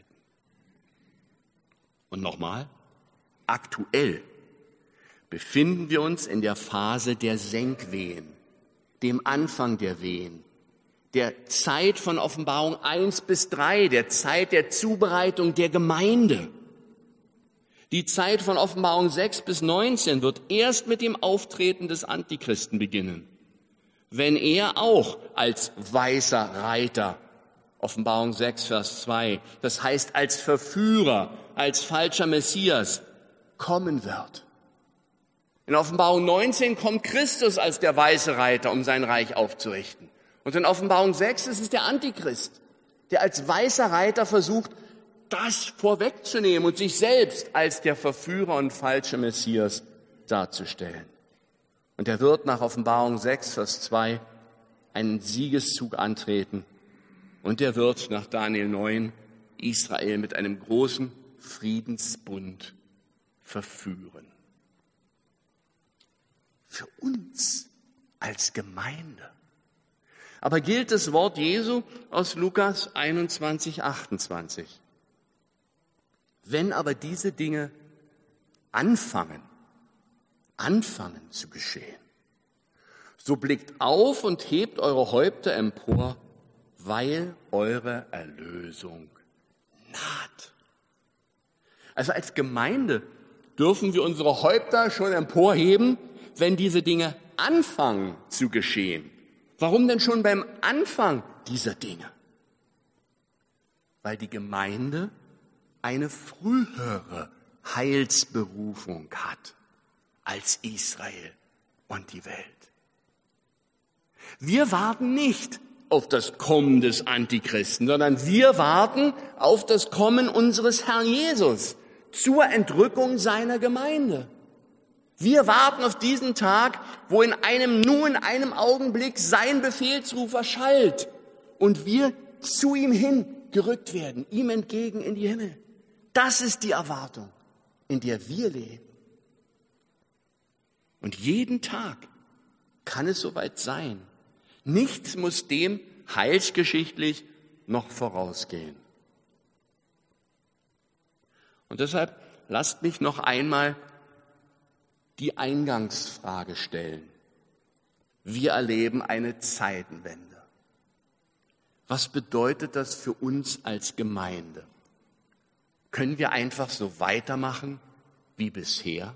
Speaker 2: Und nochmal, aktuell befinden wir uns in der Phase der Senkwehen, dem Anfang der Wehen, der Zeit von Offenbarung eins bis drei, der Zeit der Zubereitung der Gemeinde. Die Zeit von Offenbarung sechs bis neunzehn wird erst mit dem Auftreten des Antichristen beginnen, wenn er auch als weißer Reiter, Offenbarung sechs, Vers zwei, das heißt als Verführer, als falscher Messias, kommen wird. In Offenbarung neunzehn kommt Christus als der weiße Reiter, um sein Reich aufzurichten. Und in Offenbarung sechs ist es der Antichrist, der als weißer Reiter versucht, das vorwegzunehmen und sich selbst als der Verführer und falsche Messias darzustellen. Und er wird nach Offenbarung sechs, Vers zwei einen Siegeszug antreten. Und er wird nach Daniel neun Israel mit einem großen Friedensbund verführen. Für uns als Gemeinde. Aber gilt das Wort Jesu aus Lukas einundzwanzig, achtundzwanzig. Wenn aber diese Dinge anfangen, anfangen zu geschehen, so blickt auf und hebt eure Häupter empor, weil eure Erlösung naht. Also als Gemeinde dürfen wir unsere Häupter schon emporheben, wenn diese Dinge anfangen zu geschehen. Warum denn schon beim Anfang dieser Dinge? Weil die Gemeinde eine frühere Heilsberufung hat als Israel und die Welt. Wir warten nicht auf das Kommen des Antichristen, sondern wir warten auf das Kommen unseres Herrn Jesus zur Entrückung seiner Gemeinde. Wir warten auf diesen Tag, wo in einem Nu, in einem Augenblick sein Befehlsruf erschallt und wir zu ihm hin gerückt werden, ihm entgegen in die Himmel. Das ist die Erwartung, in der wir leben. Und jeden Tag kann es soweit sein. Nichts muss dem heilsgeschichtlich noch vorausgehen. Und deshalb lasst mich noch einmal die Eingangsfrage stellen. Wir erleben eine Zeitenwende. Was bedeutet das für uns als Gemeinde? Können wir einfach so weitermachen wie bisher?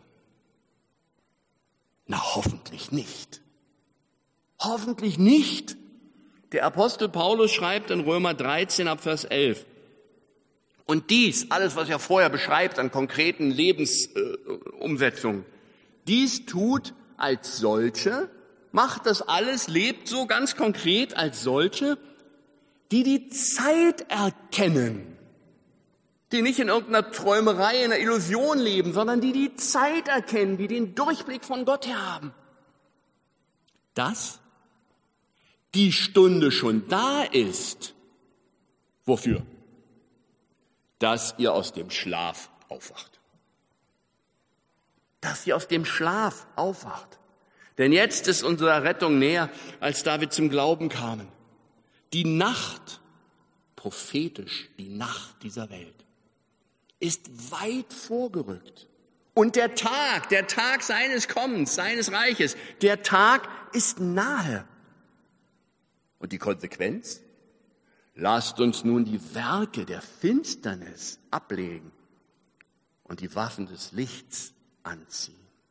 Speaker 2: Na, hoffentlich nicht. Hoffentlich nicht. Der Apostel Paulus schreibt in Römer dreizehn ab Vers elf. Und dies, alles was er vorher beschreibt an konkreten Lebensumsetzungen, äh, dies tut als solche, macht das alles, lebt so ganz konkret als solche, die die Zeit erkennen, die nicht in irgendeiner Träumerei, in einer Illusion leben, sondern die die Zeit erkennen, die den Durchblick von Gott her haben. Dass die Stunde schon da ist. Wofür? Dass ihr aus dem Schlaf aufwacht. Dass ihr aus dem Schlaf aufwacht. Denn jetzt ist unsere Rettung näher, als da wir zum Glauben kamen. Die Nacht, prophetisch die Nacht dieser Welt, ist weit vorgerückt. Und der Tag, der Tag seines Kommens, seines Reiches, der Tag ist nahe. Und die Konsequenz? Lasst uns nun die Werke der Finsternis ablegen und die Waffen des Lichts anziehen.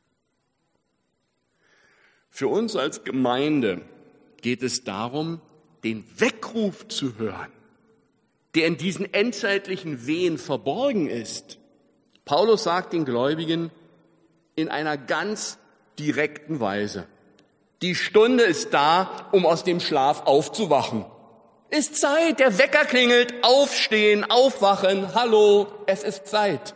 Speaker 2: Für uns als Gemeinde geht es darum, den Weckruf zu hören, der in diesen endzeitlichen Wehen verborgen ist. Paulus sagt den Gläubigen in einer ganz direkten Weise: Die Stunde ist da, um aus dem Schlaf aufzuwachen. Ist Zeit, der Wecker klingelt, aufstehen, aufwachen, hallo, es ist Zeit.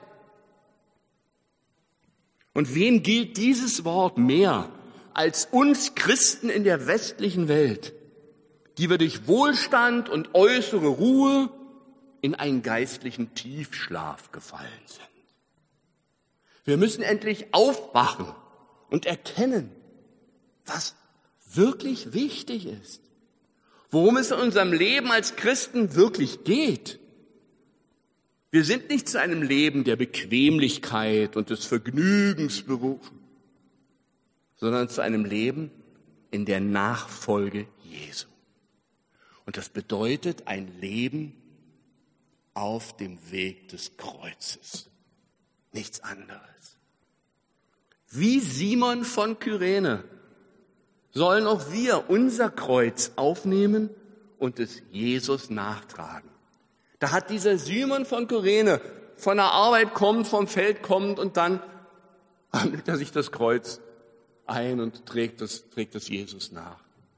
Speaker 2: Und wem gilt dieses Wort mehr als uns Christen in der westlichen Welt, die wir durch Wohlstand und äußere Ruhe in einen geistlichen Tiefschlaf gefallen sind? Wir müssen endlich aufwachen und erkennen, was wirklich wichtig ist, worum es in unserem Leben als Christen wirklich geht. Wir sind nicht zu einem Leben der Bequemlichkeit und des Vergnügens berufen, sondern zu einem Leben in der Nachfolge Jesu. Und das bedeutet ein Leben auf dem Weg des Kreuzes, nichts anderes. Wie Simon von Kyrene sollen auch wir unser Kreuz aufnehmen und es Jesus nachtragen. Da hat dieser Simon von Kyrene von der Arbeit kommt, vom Feld kommt und dann legt er sich das Kreuz ein und trägt es, trägt es Jesus nach.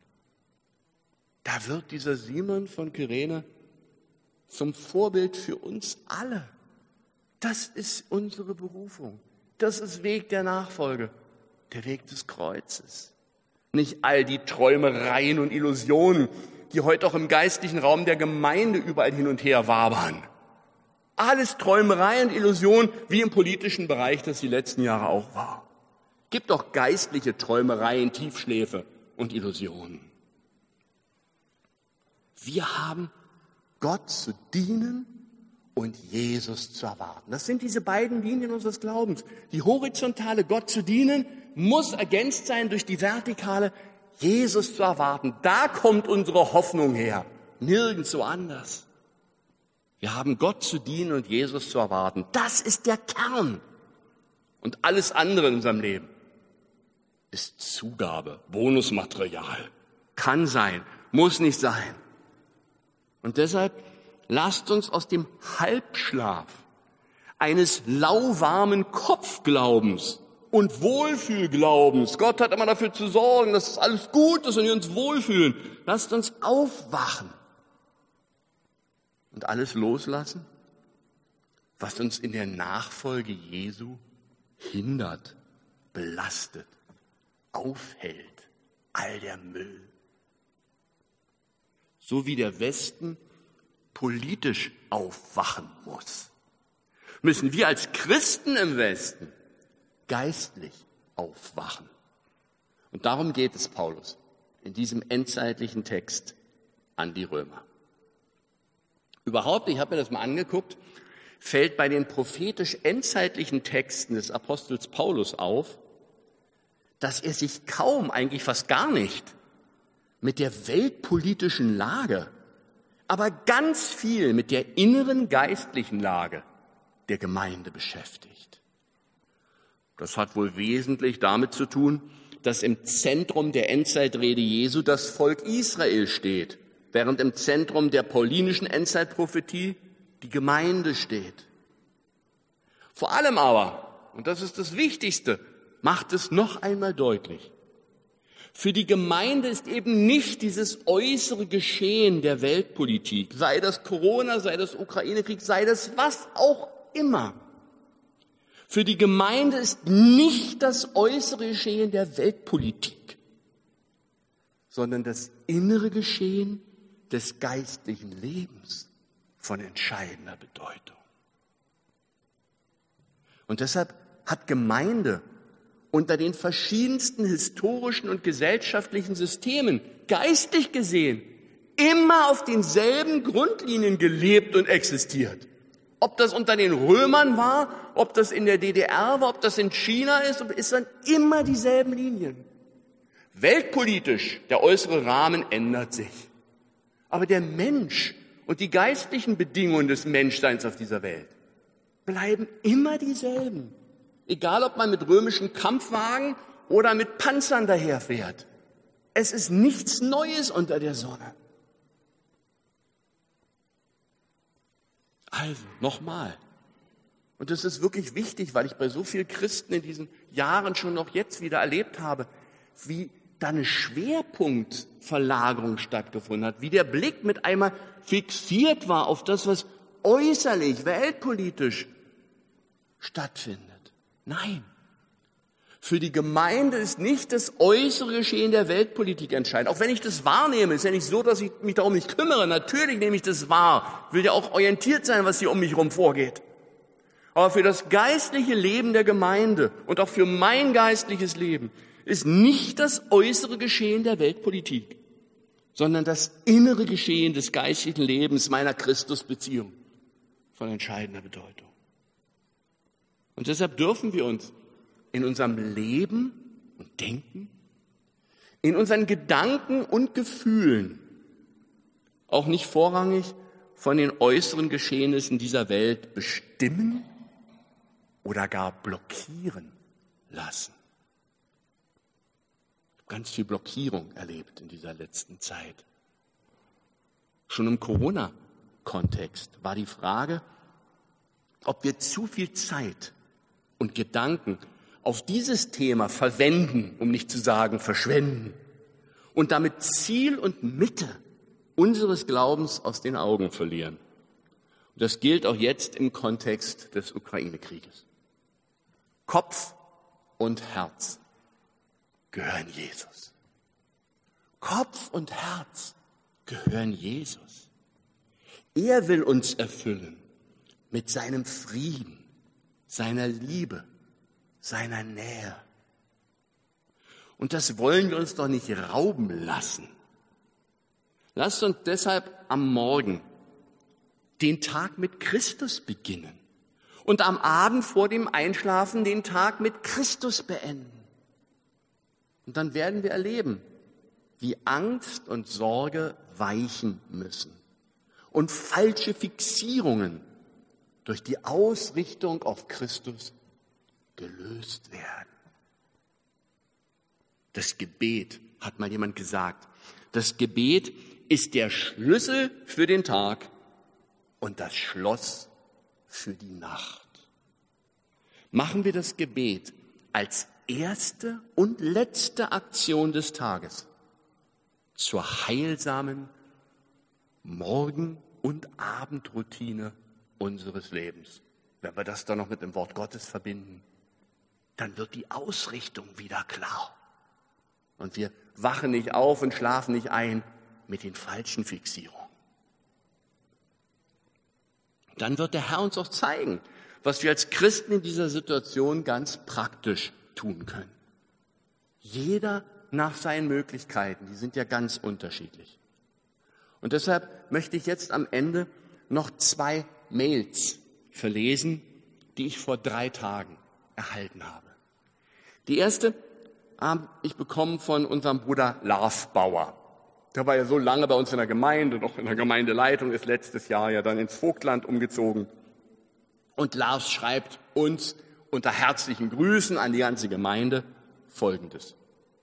Speaker 2: Da wird dieser Simon von Kyrene zum Vorbild für uns alle. Das ist unsere Berufung. Das ist Weg der Nachfolge, der Weg des Kreuzes. Nicht all die Träumereien und Illusionen, die heute auch im geistlichen Raum der Gemeinde überall hin und her wabern. Alles Träumereien und Illusionen, wie im politischen Bereich das die letzten Jahre auch war. Gibt doch geistliche Träumereien, Tiefschläfe und Illusionen. Wir haben Gott zu dienen und Jesus zu erwarten. Das sind diese beiden Linien unseres Glaubens. Die horizontale Gott zu dienen muss ergänzt sein durch die vertikale Jesus zu erwarten. Da kommt unsere Hoffnung her, nirgendwo anders. Wir haben Gott zu dienen und Jesus zu erwarten. Das ist der Kern. Und alles andere in unserem Leben ist Zugabe, Bonusmaterial. Kann sein, muss nicht sein. Und deshalb lasst uns aus dem Halbschlaf eines lauwarmen Kopfglaubens und Wohlfühlglaubens, Gott hat immer dafür zu sorgen, dass alles gut ist und wir uns wohlfühlen, lasst uns aufwachen und alles loslassen, was uns in der Nachfolge Jesu hindert, belastet, aufhält, all der Müll. So wie der Westen politisch aufwachen muss, müssen wir als Christen im Westen geistlich aufwachen. Und darum geht es Paulus in diesem endzeitlichen Text an die Römer. Überhaupt, ich habe mir das mal angeguckt, fällt bei den prophetisch endzeitlichen Texten des Apostels Paulus auf, dass er sich kaum, eigentlich fast gar nicht, mit der weltpolitischen Lage, aber ganz viel mit der inneren geistlichen Lage der Gemeinde beschäftigt. Das hat wohl wesentlich damit zu tun, dass im Zentrum der Endzeitrede Jesu das Volk Israel steht, während im Zentrum der paulinischen Endzeitprophetie die Gemeinde steht. Vor allem aber, und das ist das Wichtigste, macht es noch einmal deutlich, für die Gemeinde ist eben nicht dieses äußere Geschehen der Weltpolitik, sei das Corona, sei das Ukraine-Krieg, sei das was auch immer. Für die Gemeinde ist nicht das äußere Geschehen der Weltpolitik, sondern das innere Geschehen des geistlichen Lebens von entscheidender Bedeutung. Und deshalb hat Gemeinde unter den verschiedensten historischen und gesellschaftlichen Systemen, geistlich gesehen, immer auf denselben Grundlinien gelebt und existiert. Ob das unter den Römern war, ob das in der D D R war, ob das in China ist, ist dann immer dieselben Linien. Weltpolitisch, der äußere Rahmen ändert sich. Aber der Mensch und die geistlichen Bedingungen des Menschseins auf dieser Welt bleiben immer dieselben. Egal, ob man mit römischen Kampfwagen oder mit Panzern daherfährt. Es ist nichts Neues unter der Sonne. Also, nochmal. Und das ist wirklich wichtig, weil ich bei so vielen Christen in diesen Jahren schon noch jetzt wieder erlebt habe, wie da eine Schwerpunktverlagerung stattgefunden hat, wie der Blick mit einmal fixiert war auf das, was äußerlich, weltpolitisch stattfindet. Nein. Für die Gemeinde ist nicht das äußere Geschehen der Weltpolitik entscheidend. Auch wenn ich das wahrnehme, ist ja nicht so, dass ich mich darum nicht kümmere. Natürlich nehme ich das wahr. Ich will ja auch orientiert sein, was hier um mich herum vorgeht. Aber für das geistliche Leben der Gemeinde und auch für mein geistliches Leben ist nicht das äußere Geschehen der Weltpolitik, sondern das innere Geschehen des geistlichen Lebens meiner Christusbeziehung von entscheidender Bedeutung. Und deshalb dürfen wir uns in unserem Leben und Denken, in unseren Gedanken und Gefühlen auch nicht vorrangig von den äußeren Geschehnissen dieser Welt bestimmen oder gar blockieren lassen. Ich habe ganz viel Blockierung erlebt in dieser letzten Zeit. Schon im Corona-Kontext war die Frage, ob wir zu viel Zeit und Gedanken auf dieses Thema verwenden, um nicht zu sagen verschwenden, und damit Ziel und Mitte unseres Glaubens aus den Augen verlieren. Und das gilt auch jetzt im Kontext des Ukraine-Krieges. Kopf und Herz gehören Jesus. Kopf und Herz gehören Jesus. Er will uns erfüllen mit seinem Frieden, seiner Liebe, seiner Nähe. Und das wollen wir uns doch nicht rauben lassen. Lasst uns deshalb am Morgen den Tag mit Christus beginnen und am Abend vor dem Einschlafen den Tag mit Christus beenden. Und dann werden wir erleben, wie Angst und Sorge weichen müssen und falsche Fixierungen durch die Ausrichtung auf Christus gelöst werden. Das Gebet, hat mal jemand gesagt, das Gebet ist der Schlüssel für den Tag und das Schloss für die Nacht. Machen wir das Gebet als erste und letzte Aktion des Tages zur heilsamen Morgen- und Abendroutine unseres Lebens. Wenn wir das dann noch mit dem Wort Gottes verbinden, dann wird die Ausrichtung wieder klar. Und wir wachen nicht auf und schlafen nicht ein mit den falschen Fixierungen. Dann wird der Herr uns auch zeigen, was wir als Christen in dieser Situation ganz praktisch tun können. Jeder nach seinen Möglichkeiten, die sind ja ganz unterschiedlich. Und deshalb möchte ich jetzt am Ende noch zwei Mails verlesen, die ich vor drei Tagen erhalten habe. Die erste habe ich bekommen von unserem Bruder Lars Bauer. Der war ja so lange bei uns in der Gemeinde, noch in der Gemeindeleitung, ist letztes Jahr ja dann ins Vogtland umgezogen. Und Lars schreibt uns unter herzlichen Grüßen an die ganze Gemeinde Folgendes.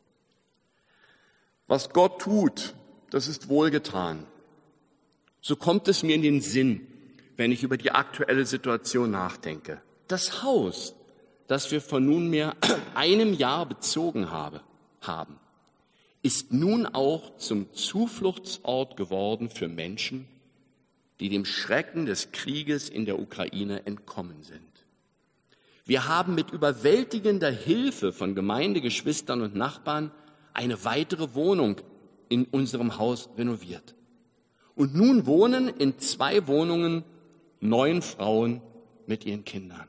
Speaker 2: Was Gott tut, das ist wohlgetan. So kommt es mir in den Sinn, wenn ich über die aktuelle Situation nachdenke. Das Haus, das wir vor nunmehr einem Jahr bezogen habe, haben, ist nun auch zum Zufluchtsort geworden für Menschen, die dem Schrecken des Krieges in der Ukraine entkommen sind. Wir haben mit überwältigender Hilfe von Gemeindegeschwistern und Nachbarn eine weitere Wohnung in unserem Haus renoviert. Und nun wohnen in zwei Wohnungen neun Frauen mit ihren Kindern.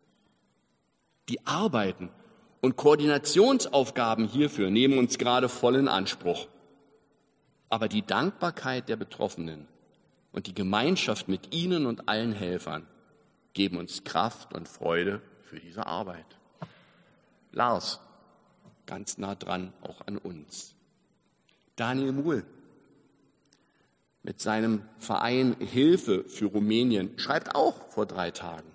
Speaker 2: Die Arbeiten und Koordinationsaufgaben hierfür nehmen uns gerade voll in Anspruch. Aber die Dankbarkeit der Betroffenen und die Gemeinschaft mit ihnen und allen Helfern geben uns Kraft und Freude für diese Arbeit. Lars, ganz nah dran auch an uns. Daniel Muhl mit seinem Verein Hilfe für Rumänien schreibt auch vor drei Tagen.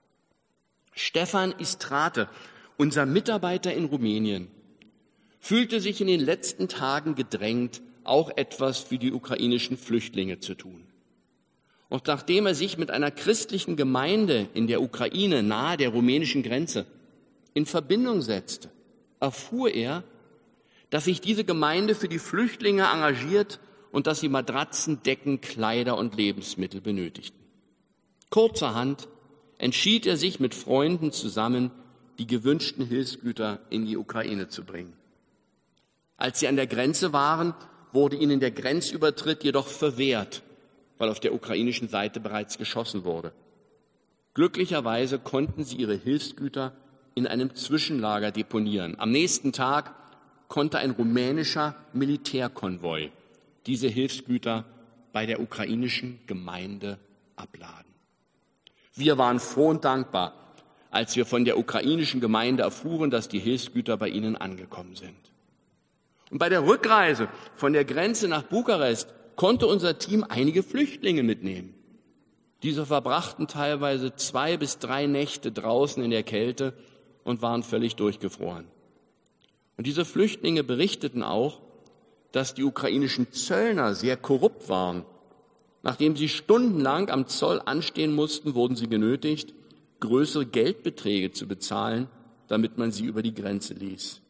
Speaker 2: Stefan Istrate, unser Mitarbeiter in Rumänien, fühlte sich in den letzten Tagen gedrängt, auch etwas für die ukrainischen Flüchtlinge zu tun. Und nachdem er sich mit einer christlichen Gemeinde in der Ukraine nahe der rumänischen Grenze in Verbindung setzte, erfuhr er, dass sich diese Gemeinde für die Flüchtlinge engagiert und dass sie Matratzen, Decken, Kleider und Lebensmittel benötigten. Kurzerhand entschied er sich mit Freunden zusammen, die gewünschten Hilfsgüter in die Ukraine zu bringen. Als sie an der Grenze waren, wurde ihnen der Grenzübertritt jedoch verwehrt, weil auf der ukrainischen Seite bereits geschossen wurde. Glücklicherweise konnten sie ihre Hilfsgüter in einem Zwischenlager deponieren. Am nächsten Tag konnte ein rumänischer Militärkonvoi diese Hilfsgüter bei der ukrainischen Gemeinde abladen. Wir waren froh und dankbar, als wir von der ukrainischen Gemeinde erfuhren, dass die Hilfsgüter bei ihnen angekommen sind. Und bei der Rückreise von der Grenze nach Bukarest konnte unser Team einige Flüchtlinge mitnehmen. Diese verbrachten teilweise zwei bis drei Nächte draußen in der Kälte und waren völlig durchgefroren. Und diese Flüchtlinge berichteten auch, dass die ukrainischen Zöllner sehr korrupt waren. Nachdem sie stundenlang am Zoll anstehen mussten, wurden sie genötigt, größere Geldbeträge zu bezahlen, damit man sie über die Grenze ließ.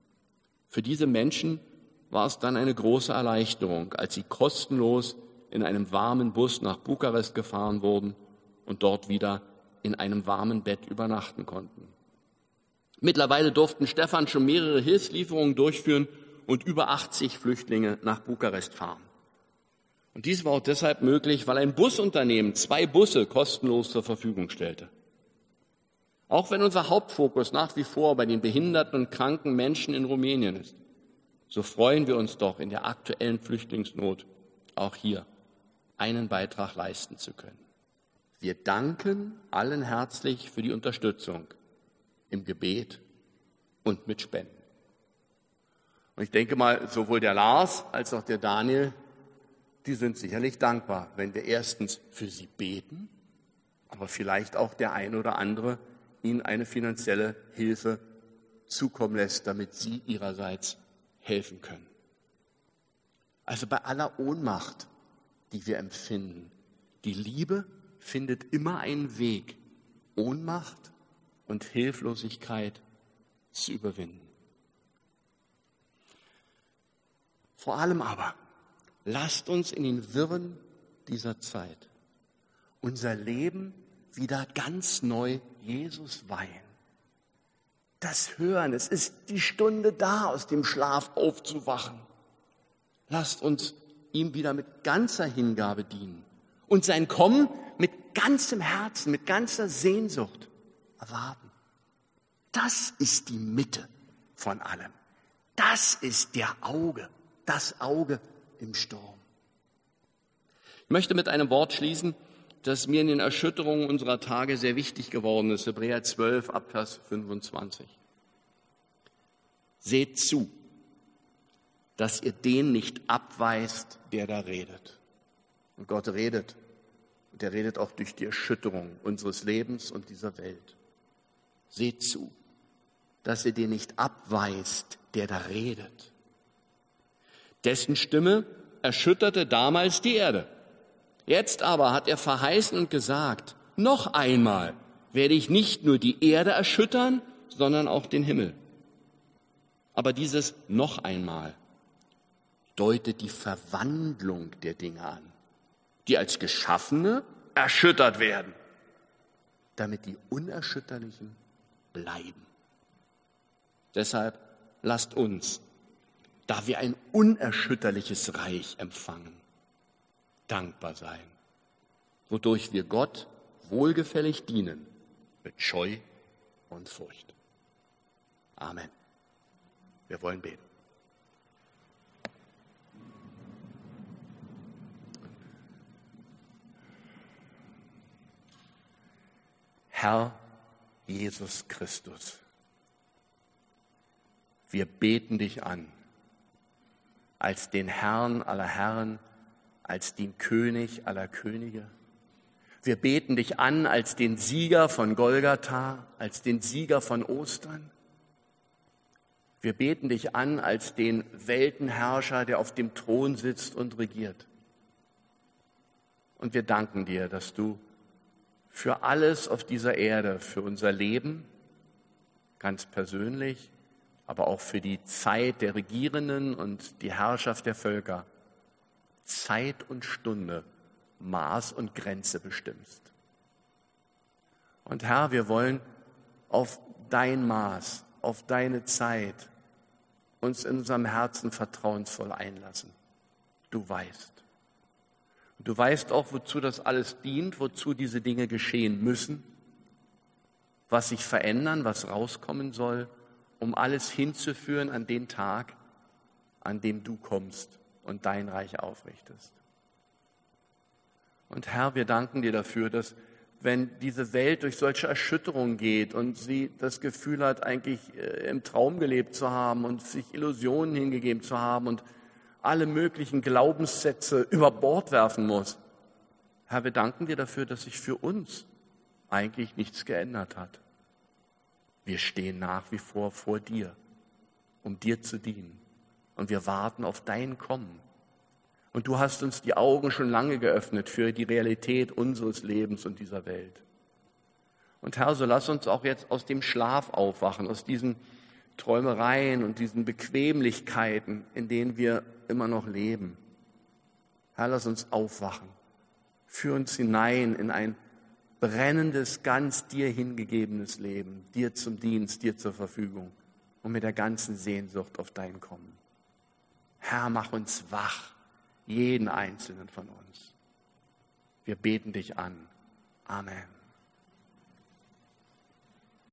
Speaker 2: Für diese Menschen war es dann eine große Erleichterung, als sie kostenlos in einem warmen Bus nach Bukarest gefahren wurden und dort wieder in einem warmen Bett übernachten konnten. Mittlerweile durften Stefan schon mehrere Hilfslieferungen durchführen und über achtzig Flüchtlinge nach Bukarest fahren. Und dies war auch deshalb möglich, weil ein Busunternehmen zwei Busse kostenlos zur Verfügung stellte. Auch wenn unser Hauptfokus nach wie vor bei den behinderten und kranken Menschen in Rumänien ist, so freuen wir uns doch in der aktuellen Flüchtlingsnot auch hier einen Beitrag leisten zu können. Wir danken allen herzlich für die Unterstützung im Gebet und mit Spenden. Und ich denke mal, sowohl der Lars als auch der Daniel, die sind sicherlich dankbar, wenn wir erstens für sie beten, aber vielleicht auch der eine oder andere ihnen eine finanzielle Hilfe zukommen lässt, damit sie ihrerseits helfen können. Also bei aller Ohnmacht, die wir empfinden, die Liebe findet immer einen Weg, Ohnmacht und Hilflosigkeit zu überwinden. Vor allem aber, lasst uns in den Wirren dieser Zeit unser Leben wieder ganz neu Jesus weihen. Das Hören, es ist die Stunde da, aus dem Schlaf aufzuwachen. Lasst uns ihm wieder mit ganzer Hingabe dienen und sein Kommen mit ganzem Herzen, mit ganzer Sehnsucht erwarten. Das ist die Mitte von allem. Das ist der Auge, das Auge im Sturm. Ich möchte mit einem Wort schließen, das mir in den Erschütterungen unserer Tage sehr wichtig geworden ist. Hebräer zwölf, Abvers fünfundzwanzig. Seht zu, dass ihr den nicht abweist, der da redet. Und Gott redet. Und er redet auch durch die Erschütterung unseres Lebens und dieser Welt. Seht zu, dass ihr den nicht abweist, der da redet. Dessen Stimme erschütterte damals die Erde. Jetzt aber hat er verheißen und gesagt, noch einmal werde ich nicht nur die Erde erschüttern, sondern auch den Himmel. Aber dieses noch einmal deutet die Verwandlung der Dinge an, die als Geschaffene erschüttert werden, damit die Unerschütterlichen bleiben. Deshalb lasst uns, da wir ein unerschütterliches Reich empfangen, dankbar sein, wodurch wir Gott wohlgefällig dienen, mit Scheu und Furcht. Amen. Wir wollen beten. Herr Jesus Christus, wir beten dich an, als den Herrn aller Herren, als den König aller Könige. Wir beten dich an als den Sieger von Golgatha, als den Sieger von Ostern. Wir beten dich an als den Weltenherrscher, der auf dem Thron sitzt und regiert. Und wir danken dir, dass du für alles auf dieser Erde, für unser Leben, ganz persönlich, aber auch für die Zeit der Regierenden und die Herrschaft der Völker, Zeit und Stunde, Maß und Grenze bestimmst. Und Herr, wir wollen auf dein Maß, auf deine Zeit uns in unserem Herzen vertrauensvoll einlassen. Du weißt. Du weißt auch, wozu das alles dient, wozu diese Dinge geschehen müssen, was sich verändern, was rauskommen soll, um alles hinzuführen an den Tag, an dem du kommst und dein Reich aufrichtest. Und Herr, wir danken dir dafür, dass wenn diese Welt durch solche Erschütterungen geht und sie das Gefühl hat, eigentlich im Traum gelebt zu haben und sich Illusionen hingegeben zu haben und alle möglichen Glaubenssätze über Bord werfen muss. Herr, wir danken dir dafür, dass sich für uns eigentlich nichts geändert hat. Wir stehen nach wie vor vor dir, um dir zu dienen. Und wir warten auf dein Kommen. Und du hast uns die Augen schon lange geöffnet für die Realität unseres Lebens und dieser Welt. Und Herr, so lass uns auch jetzt aus dem Schlaf aufwachen, aus diesen Träumereien und diesen Bequemlichkeiten, in denen wir immer noch leben. Herr, lass uns aufwachen. Führ uns hinein in ein brennendes, ganz dir hingegebenes Leben, dir zum Dienst, dir zur Verfügung und mit der ganzen Sehnsucht auf dein Kommen. Herr, mach uns wach, jeden einzelnen von uns. Wir beten dich an. Amen.